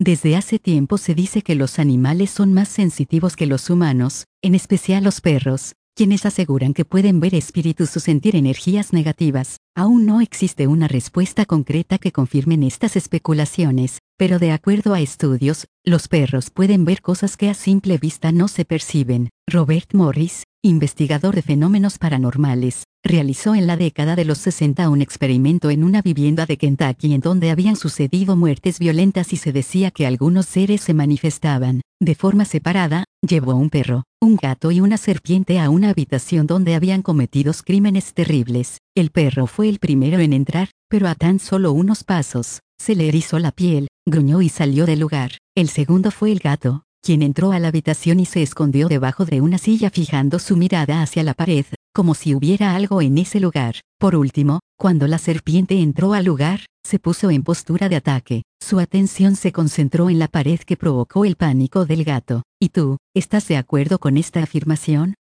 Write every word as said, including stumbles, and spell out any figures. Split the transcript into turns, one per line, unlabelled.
Desde hace tiempo se dice que los animales son más sensitivos que los humanos, en especial los perros, quienes aseguran que pueden ver espíritus o sentir energías negativas. Aún no existe una respuesta concreta que confirmen estas especulaciones, pero de acuerdo a estudios, los perros pueden ver cosas que a simple vista no se perciben. Robert Morris, investigador de fenómenos paranormales, realizó en la década de los sesenta un experimento en una vivienda de Kentucky en donde habían sucedido muertes violentas y se decía que algunos seres se manifestaban, de forma separada. Llevó un perro, un gato y una serpiente a una habitación donde habían cometido crímenes terribles. El perro fue el primero en entrar, pero a tan solo unos pasos, se le erizó la piel, gruñó y salió del lugar. El segundo fue el gato, quien entró a la habitación y se escondió debajo de una silla fijando su mirada hacia la pared, como si hubiera algo en ese lugar. Por último, cuando la serpiente entró al lugar, se puso en postura de ataque. Su atención se concentró en la pared que provocó el pánico del gato. ¿Y tú, estás de acuerdo con esta afirmación?